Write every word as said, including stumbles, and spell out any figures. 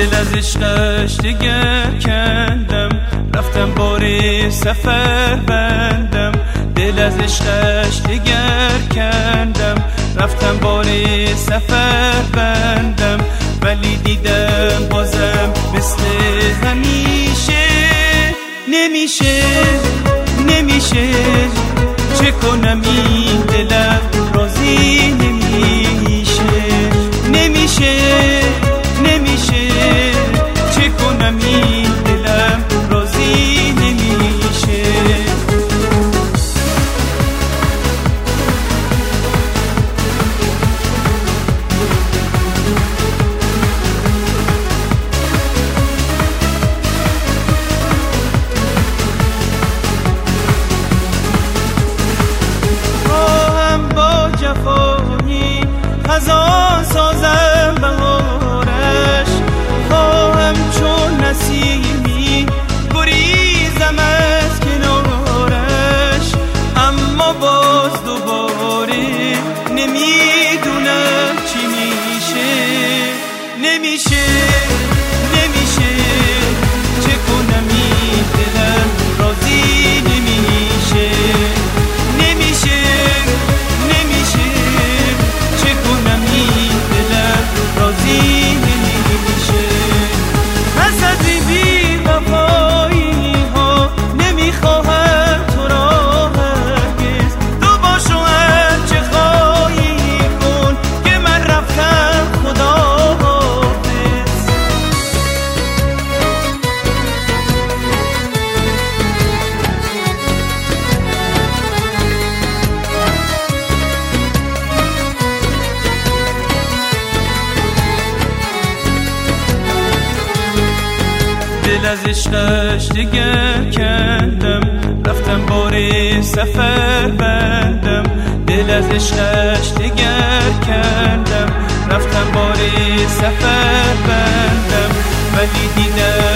دل از عشقش دیگر کندم، رفتم باری سفر بندم. دل از عشقش دیگر کندم، رفتم باری سفر بندم. ولی دیدم بازم مثل همیشه نمیشه نمیشه. چه کنم این دلم راضی نمیشه نمیشه نمیشه. چه کنم این دلم راضی نمیشه. خواهم با جفایی خزان سازم بهارش، خواهم چون نسیمی گریزم از کنارش. اما باز دوباره نمیدونم چی میشه نمیشه نمیشه. چه کنم این دلم راضی نمیشه نمیشه نمیشه. چه کنم این دلم راضی نمیشه. پس از این بی وفایی ها نمیخواهم تو را هرگز. تو باشو هر چه خواهی کن که من رفتم خدا حافظ. دل از عشقش دیگر کندم، رفتم باری سفر بندم. دل از عشقش دیگر کندم، رفتم باری سفر بندم. ولی دیدم